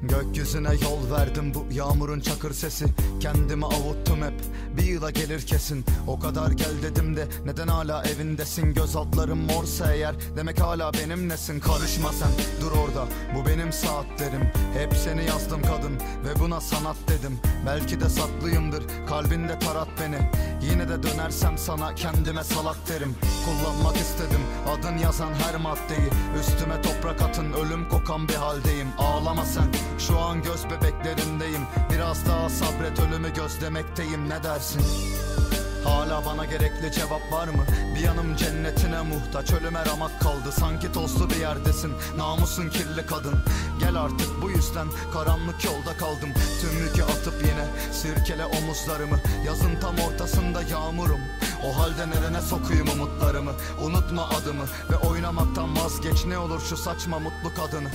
Gökyüzüne yol verdim, bu yağmurun çakır sesi. Kendimi avuttum hep, bir yıla gelir kesin. O kadar gel dedim de neden hala evindesin? Göz altlarım morsa eğer, demek hala benimlesin. Karışma sen, dur orada, bu benim saatlerim. Hep seni yazdım kadın ve buna sanat dedim. Belki de saklıyımdır, kalbinde tarat beni. Yine de dönersem sana kendime salak derim. Kullanmak istedim adın yazan her maddeyi. Üstüme toprak atın, ölüm kokan bir haldeyim. Ağlama sen, şu an göz bebeklerindeyim. Biraz daha sabret, ölümü gözlemekteyim, ne dersin? Hala bana gerekli cevap var mı? Bir yanım cennetine muhtaç, ölüme ramak kaldı. Sanki tozlu bir yerdesin, namusun kirli kadın. Gel artık, bu yüzden karanlık yolda kaldım. Tüm yükü atıp yine sirkele omuzlarımı. Yazın tam ortasında yağmurum. O halde nerene sokuyum umutlarımı? Unutma adımı ve oynamaktan vazgeç. Ne olur şu saçma mutlu kadını.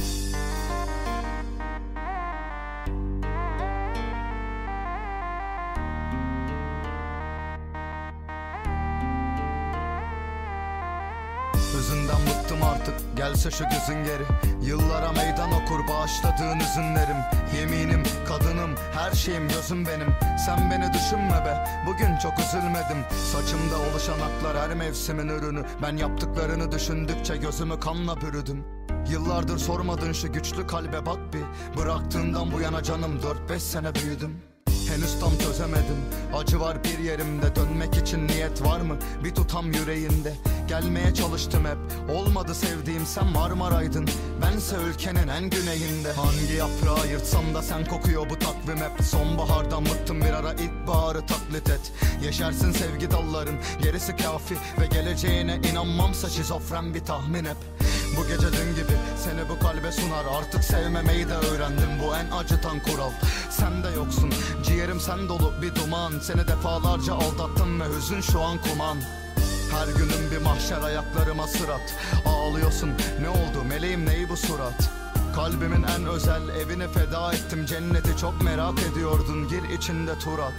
Hüzünden bıktım artık, gelse şu gözün geri. Yıllara meydan okur bağışladığın üzünlerim. Yeminim, kadınım, her şeyim, gözüm benim. Sen beni düşünme be, bugün çok üzülmedim. Saçımda oluşan aklar her mevsimin ürünü. Ben yaptıklarını düşündükçe gözümü kanla bürüdüm. Yıllardır sormadın şu güçlü kalbe bak bir. Bıraktığından bu yana canım 4-5 sene büyüdüm. Henüz tam çözemedim, acı var bir yerimde. Dönmek için niyet var mı bir tutam yüreğinde? Gelmeye çalıştım hep, olmadı sevdiğim, sen Marmara'ydın, bense ülkenin en güneyinde. Hangi yaprağı yırtsam da sen kokuyor bu takvim hep. Sonbahardan bıktım, bir ara ilkbaharı taklit et. Yeşersin sevgi dalların, gerisi kafi. Ve geleceğine inanmamsa şizofren bir tahmin hep. Bu gece dün gibi seni bu kalbe sunar. Artık sevmemeyi de öğrendim, bu en acıtan kural. Sen de yoksun, ciğerim sen dolu bir duman. Seni defalarca aldattım ve hüzün şu an kuman. Her günün bir mahşer, ayaklarıma sırat. Ağlıyorsun, ne oldu meleğim, neyi bu surat? Kalbimin en özel evini feda ettim. Cenneti çok merak ediyordun, gir içinde tur at.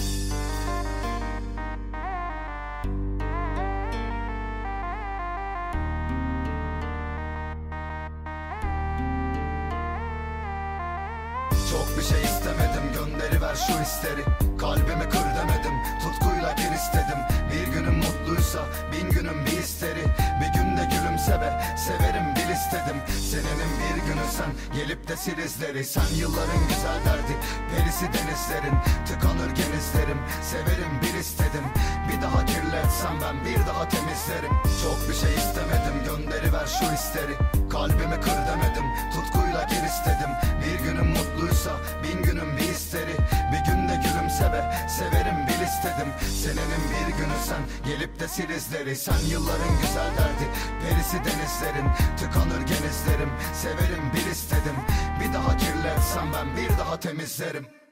Çok bir şey istemedim, gönderiver şu hisleri. Kalbimi kır demedim, tutkuyla gir istedim. Bir günüm mutluysa 1000 günüm bir isteri. Bir günde gülümse be, severim bil istedim. Senenin bir günü sen, gelip de sil izleri. Sen yılların güzel derdi, perisi denizlerin. Tıkanır genizlerim, severim bil istedim. Bir daha kirletsem ben, bir daha temizlerim. Çok bir şey istemedim, gönderiver şu hisleri. Kalbimi kır demedim, tutkuyla gir istedim. Bir günüm mutluysa 1000 günüm bir isteri. Bir günde gülümse be, severim bil istedim. Senenin bir günü sen, gelip de sil izleri. Sen yılların güzel derdi, perisi denizlerin. Tıkanır genizlerim, severim bil istedim. Bir daha kirletsem ben, bir daha temizlerim.